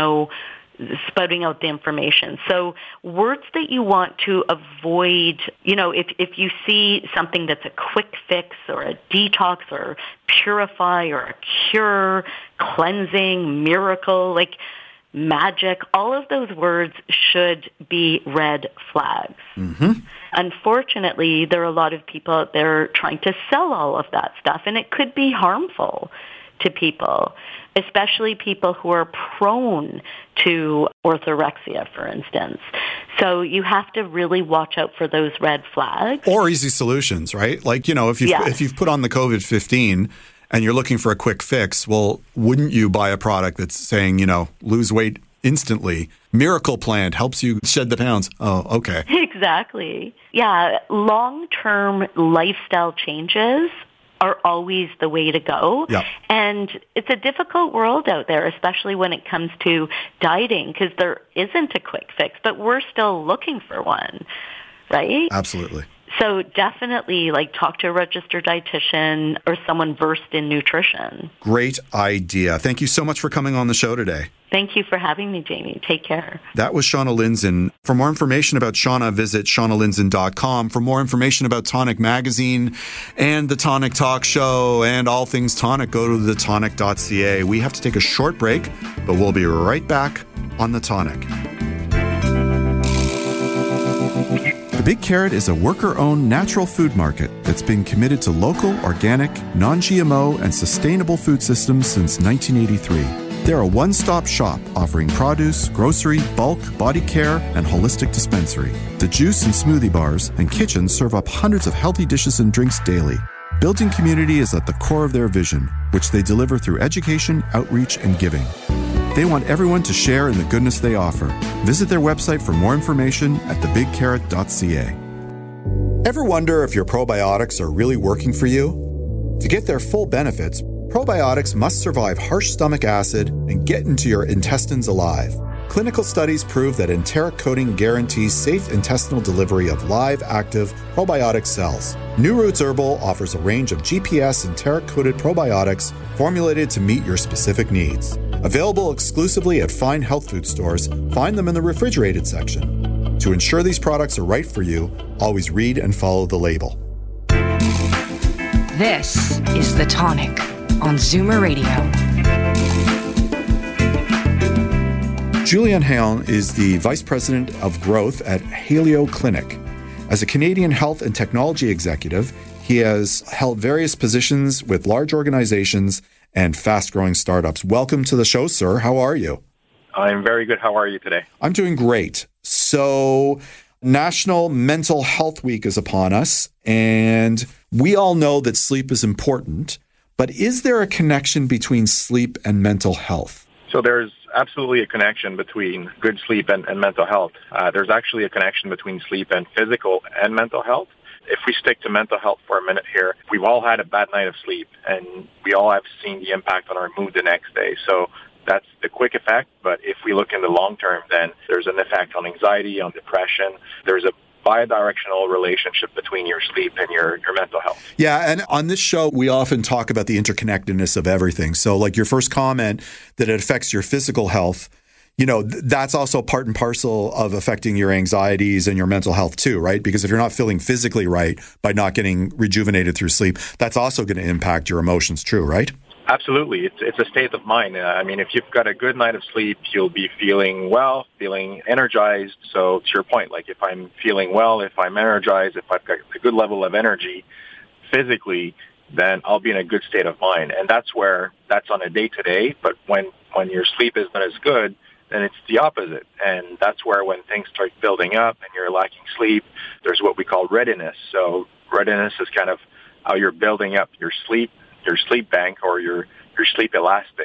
spouting out the information. So words that you want to avoid, if you see something that's a quick fix or a detox or purify or a cure, cleansing, miracle, like magic, all of those words should be red flags. Mm-hmm. Unfortunately, there are a lot of people out there trying to sell all of that stuff, and it could be harmful to people, especially people who are prone to orthorexia, for instance. So you have to really watch out for those red flags. Or easy solutions, right? Like, if you've put on the COVID-15 and you're looking for a quick fix, well, wouldn't you buy a product that's saying, lose weight instantly? Miracle Plant helps you shed the pounds. Oh, okay. Exactly. Yeah, long-term lifestyle changes are always the way to go. Yep. And it's a difficult world out there, especially when it comes to dieting, because there isn't a quick fix, but we're still looking for one, right? Absolutely. So definitely, talk to a registered dietitian or someone versed in nutrition. Great idea. Thank you so much for coming on the show today. Thank you for having me, Jamie. Take care. That was Shauna Lindzon. For more information about Shauna, visit shaunalindzon.com. For more information about Tonic Magazine and the Tonic Talk Show and all things Tonic, go to thetonic.ca. We have to take a short break, but we'll be right back on The Tonic. The Big Carrot is a worker-owned natural food market that's been committed to local, organic, non-GMO, and sustainable food systems since 1983. They're a one-stop shop offering produce, grocery, bulk, body care, and holistic dispensary. The juice and smoothie bars and kitchen serve up hundreds of healthy dishes and drinks daily. Building community is at the core of their vision, which they deliver through education, outreach, and giving. They want everyone to share in the goodness they offer. Visit their website for more information at thebigcarrot.ca. Ever wonder if your probiotics are really working for you? To get their full benefits, probiotics must survive harsh stomach acid and get into your intestines alive. Clinical studies prove that enteric coating guarantees safe intestinal delivery of live, active probiotic cells. New Roots Herbal offers a range of GPS enteric-coated probiotics formulated to meet your specific needs. Available exclusively at fine health food stores, find them in the refrigerated section. To ensure these products are right for you, always read and follow the label. This is The Tonic on Zoomer Radio. Julian Haon is the Vice President of Growth at Haleo Clinic. As a Canadian health and technology executive, he has held various positions with large organizations and fast-growing startups. Welcome to the show, sir. How are you? I'm very good. How are you today? I'm doing great. So, National Mental Health Week is upon us, and we all know that sleep is important, but is there a connection between sleep and mental health? So there's absolutely a connection between good sleep and mental health. There's actually a connection between sleep and physical and mental health. If we stick to mental health for a minute here, we've all had a bad night of sleep, and we all have seen the impact on our mood the next day. So that's the quick effect, but if we look in the long term, then there's an effect on anxiety, on depression. There's a bidirectional relationship between your sleep and your mental health. Yeah, and on this show, we often talk about the interconnectedness of everything. So like your first comment that it affects your physical health, that's also part and parcel of affecting your anxieties and your mental health too, right? Because if you're not feeling physically right by not getting rejuvenated through sleep, that's also going to impact your emotions, true, right? Absolutely. It's a state of mind. If you've got a good night of sleep, you'll be feeling well, feeling energized. So to your point, like if I'm feeling well, if I'm energized, if I've got a good level of energy physically, then I'll be in a good state of mind. And that's on a day-to-day. But when your sleep isn't as good, then it's the opposite. And that's where when things start building up and you're lacking sleep, there's what we call readiness. So readiness is kind of how you're building up your sleep bank or your sleep elastic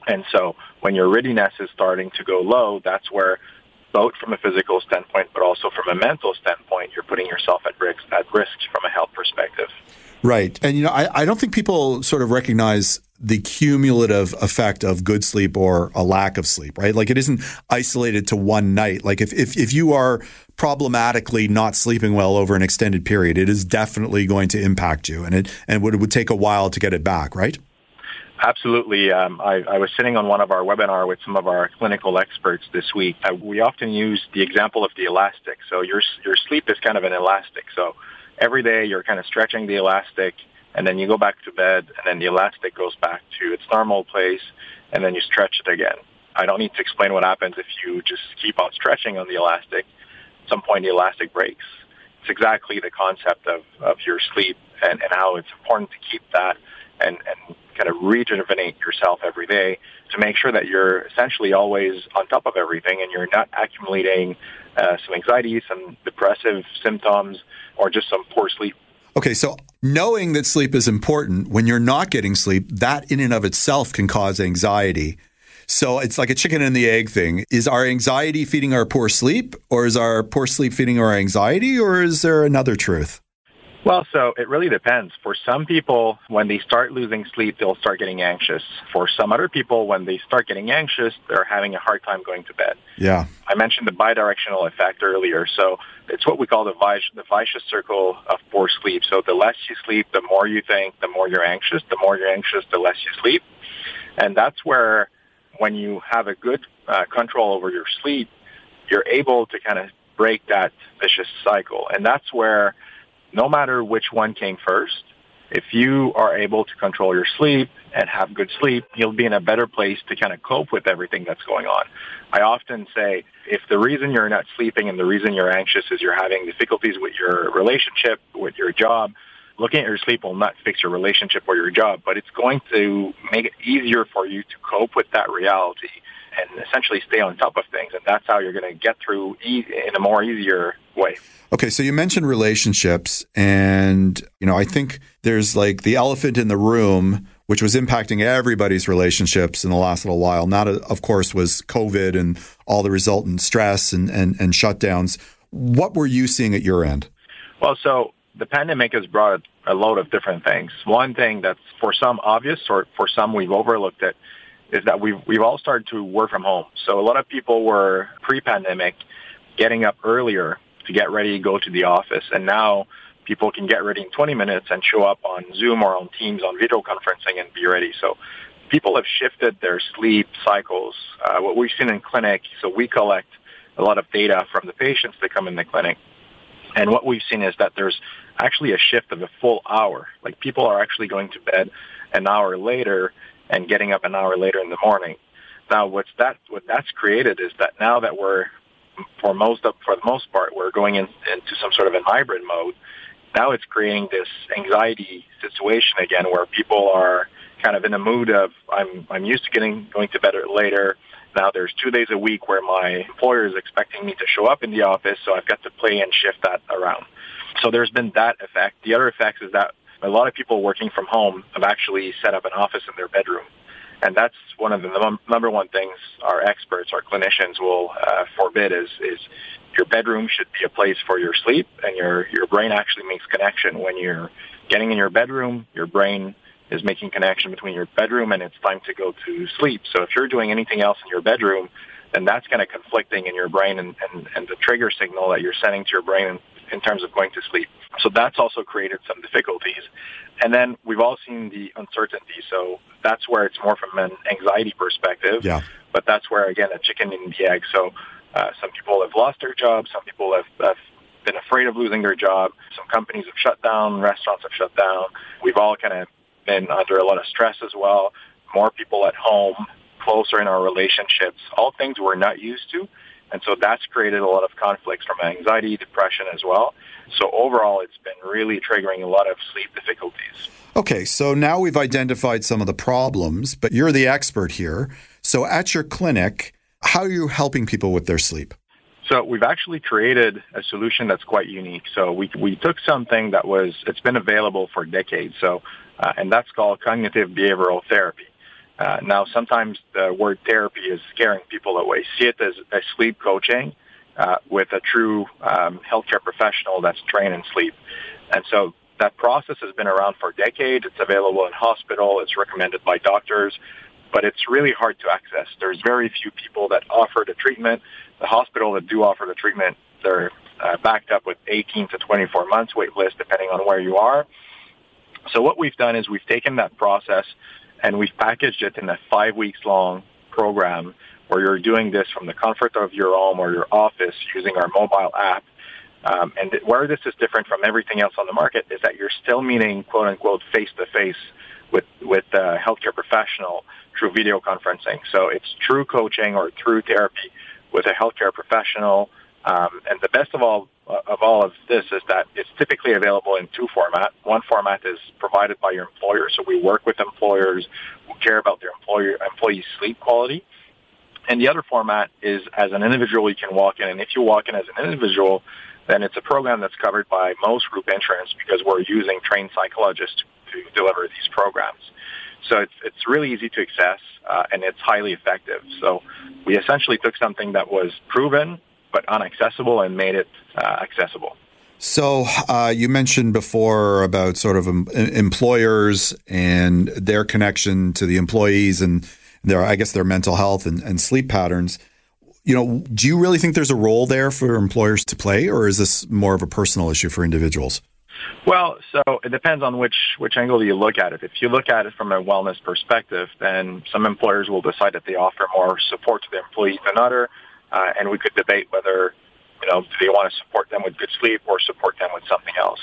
And so when your readiness is starting to go low, that's where both from a physical standpoint, but also from a mental standpoint, you're putting yourself at risk from a health perspective. Right. And, I don't think people sort of recognize the cumulative effect of good sleep or a lack of sleep, right? Like it isn't isolated to one night. Like if you are problematically not sleeping well over an extended period, it is definitely going to impact you, and it would take a while to get it back, right? Absolutely. I was sitting on one of our webinar with some of our clinical experts this week. We often use the example of the elastic. So your sleep is kind of an elastic. So every day you're kind of stretching the elastic, and then you go back to bed, and then the elastic goes back to its normal place, and then you stretch it again. I don't need to explain what happens if you just keep on stretching on the elastic. At some point, the elastic breaks. It's exactly the concept of your sleep and how it's important to keep that and kind of rejuvenate yourself every day to make sure that you're essentially always on top of everything and you're not accumulating some anxiety, some depressive symptoms, or just some poor sleep. Okay, so knowing that sleep is important, when you're not getting sleep, that in and of itself can cause anxiety. So it's like a chicken and the egg thing. Is our anxiety feeding our poor sleep, or is our poor sleep feeding our anxiety, or is there another truth? Well, so it really depends. For some people, when they start losing sleep, they'll start getting anxious. For some other people, when they start getting anxious, they're having a hard time going to bed. Yeah. I mentioned the bidirectional effect earlier. So it's what we call the vicious circle of poor sleep. So the less you sleep, the more you think, the more you're anxious. The more you're anxious, the less you sleep. And that's where when you have a good control over your sleep, you're able to kind of break that vicious cycle. And that's where no matter which one came first, if you are able to control your sleep and have good sleep, you'll be in a better place to kind of cope with everything that's going on. I often say, if the reason you're not sleeping and the reason you're anxious is you're having difficulties with your relationship, with your job, looking at your sleep will not fix your relationship or your job, but it's going to make it easier for you to cope with that reality and essentially stay on top of things. And that's how you're going to get through in a more easier way. Okay, so you mentioned relationships, and I think there's like the elephant in the room, which was impacting everybody's relationships in the last little while. Not, of course, was COVID and all the resultant stress and shutdowns. What were you seeing at your end? Well, so the pandemic has brought a load of different things. One thing that's for some obvious, or for some we've overlooked it, is that we've all started to work from home. So a lot of people were pre-pandemic getting up earlier to get ready to go to the office. And now people can get ready in 20 minutes and show up on Zoom or on Teams on video conferencing and be ready. So people have shifted their sleep cycles. What we've seen in clinic, so we collect a lot of data from the patients that come in the clinic. And what we've seen is that there's actually a shift of a full hour. Like people are actually going to bed an hour later and getting up an hour later in the morning. Now, what that's created is that now that we're for the most part, we're going into some sort of a hybrid mode. Now it's creating this anxiety situation again, where people are kind of in a mood of I'm used to going to bed later. Now there's 2 days a week where my employer is expecting me to show up in the office, so I've got to play and shift that around. So there's been that effect. The other effect is that a lot of people working from home have actually set up an office in their bedroom. And that's one of the number one things our experts, our clinicians will forbid is your bedroom should be a place for your sleep, and your brain actually makes connection. When you're getting in your bedroom, your brain is making connection between your bedroom and it's time to go to sleep. So if you're doing anything else in your bedroom, then that's kind of conflicting in your brain and the trigger signal that you're sending to your brain in terms of going to sleep. So that's also created some difficulties. And then we've all seen the uncertainty. So that's where it's more from an anxiety perspective. Yeah. But that's where, again, a chicken and the egg. So some people have lost their jobs. Some people have been afraid of losing their job. Some companies have shut down. Restaurants have shut down. We've all kind of been under a lot of stress as well. More people at home, closer in our relationships, all things we're not used to. And so that's created a lot of conflicts from anxiety, depression as well. So overall, it's been really triggering a lot of sleep difficulties. Okay, so now we've identified some of the problems, but you're the expert here. So at your clinic, how are you helping people with their sleep? So we've actually created a solution that's quite unique. So we took something it's been available for decades. So, and that's called cognitive behavioral therapy. Now, sometimes the word therapy is scaring people away. See it as sleep coaching with a true healthcare professional that's trained in sleep. And so that process has been around for decades. It's available in hospital. It's recommended by doctors, but it's really hard to access. There's very few people that offer the treatment. The hospital that do offer the treatment, they're backed up with 18 to 24 months wait list, depending on where you are. So what we've done is we've taken that process and we've packaged it in a 5 weeks long program where you're doing this from the comfort of your home or your office using our mobile app. And where this is different from everything else on the market is that you're still meeting, quote unquote, face-to-face with a healthcare professional through video conferencing. So it's true coaching or true therapy with a healthcare professional. And the best of all of this is that it's typically available in two formats. One format is provided by your employer. So we work with employers who care about their employees' sleep quality. And the other format is as an individual, you can walk in. And if you walk in as an individual, then it's a program that's covered by most group insurance because we're using trained psychologists to deliver these programs. So it's really easy to access, and it's highly effective. So we essentially took something that was proven but inaccessible and made it accessible. So you mentioned before about sort of employers and their connection to the employees and their mental health and sleep patterns. You know, do you really think there's a role there for employers to play, or is this more of a personal issue for individuals? Well, so it depends on which angle you look at it. If you look at it from a wellness perspective, then some employers will decide that they offer more support to their employees than others, and we could debate whether, do they want to support them with good sleep or support them with something else.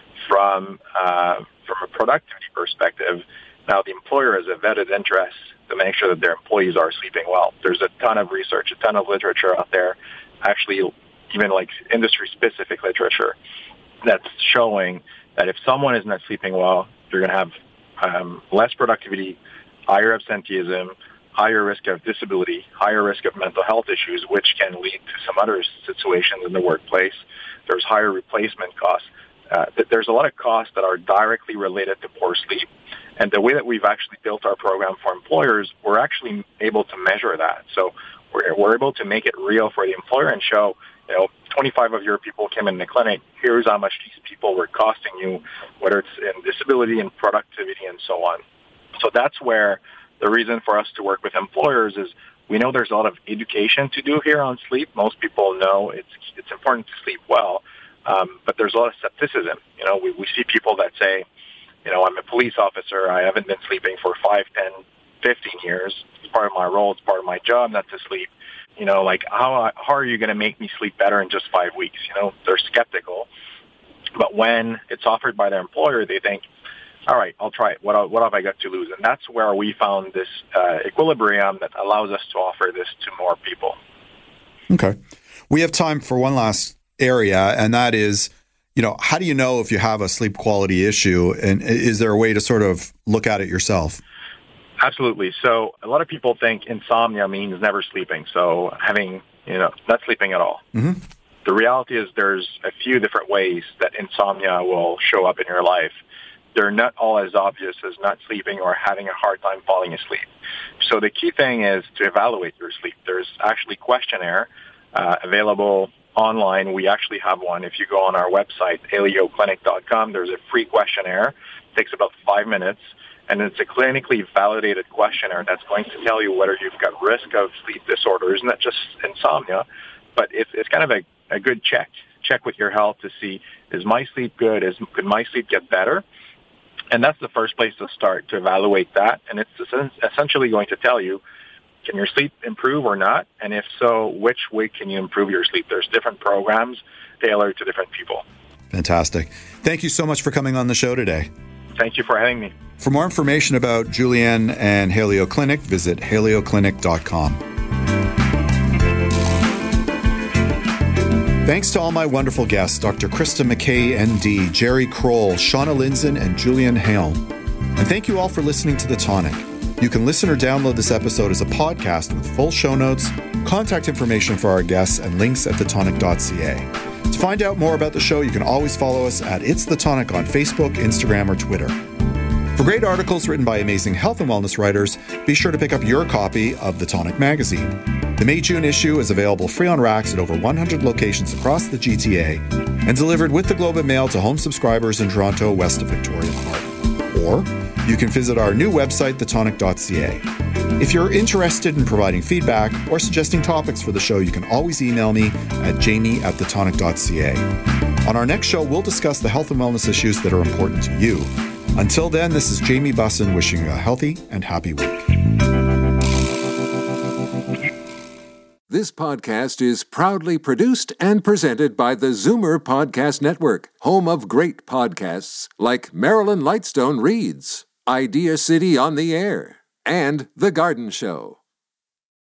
From a productivity perspective, now the employer has a vetted interest to make sure that their employees are sleeping well. There's a ton of research, a ton of literature out there, actually even like industry-specific literature, that's showing that if someone is not sleeping well, you're going to have less productivity, higher absenteeism, higher risk of disability, higher risk of mental health issues, which can lead to some other situations in the workplace. There's higher replacement costs. There's a lot of costs that are directly related to poor sleep. And the way that we've actually built our program for employers, we're actually able to measure that. So we're able to make it real for the employer and show, 25 of your people came in the clinic. Here's how much these people were costing you, whether it's in disability and productivity and so on. So that's where the reason for us to work with employers is we know there's a lot of education to do here on sleep. Most people know it's important to sleep well, but there's a lot of skepticism. We see people that say, I'm a police officer. I haven't been sleeping for 5, 10, 15 years. It's part of my role. It's part of my job not to sleep. How are you going to make me sleep better in just 5 weeks? They're skeptical. But when it's offered by their employer, they think, all right, I'll try it. What have I got to lose? And that's where we found this equilibrium that allows us to offer this to more people. Okay. We have time for one last area, and that is, how do you know if you have a sleep quality issue? And is there a way to sort of look at it yourself? Absolutely. So a lot of people think insomnia means never sleeping. So having, not sleeping at all. Mm-hmm. The reality is there's a few different ways that insomnia will show up in your life. They're not all as obvious as not sleeping or having a hard time falling asleep. So the key thing is to evaluate your sleep. There's actually questionnaire available online. We actually have one. If you go on our website, helioclinic.com, there's a free questionnaire. It takes about 5 minutes. And it's a clinically validated questionnaire that's going to tell you whether you've got risk of sleep disorders, not just insomnia, but it's kind of a good check with your health to see, is my sleep good? Could my sleep get better? And that's the first place to start to evaluate that. And it's essentially going to tell you, can your sleep improve or not? And if so, which way can you improve your sleep? There's different programs tailored to different people. Fantastic. Thank you so much for coming on the show today. Thank you for having me. For more information about Julien and Helio Clinic, visit helioclinic.com. Thanks to all my wonderful guests, Dr. Krista McKay, ND, Jerry Kroll, Shauna Lindzon, and Julien Helm. And thank you all for listening to The Tonic. You can listen or download this episode as a podcast with full show notes, contact information for our guests, and links at thetonic.ca. To find out more about the show, you can always follow us at It's The Tonic on Facebook, Instagram, or Twitter. For great articles written by amazing health and wellness writers, be sure to pick up your copy of The Tonic Magazine. The May-June issue is available free on racks at over 100 locations across the GTA and delivered with the Globe and Mail to home subscribers in Toronto, west of Victoria Park. Or you can visit our new website, thetonic.ca. If you're interested in providing feedback or suggesting topics for the show, you can always email me at jamie@thetonic.ca. On our next show, we'll discuss the health and wellness issues that are important to you. Until then, this is Jamie Bussin wishing you a healthy and happy week. This podcast is proudly produced and presented by the Zoomer Podcast Network, home of great podcasts like Marilyn Lightstone Reads, Idea City on the Air, and The Garden Show.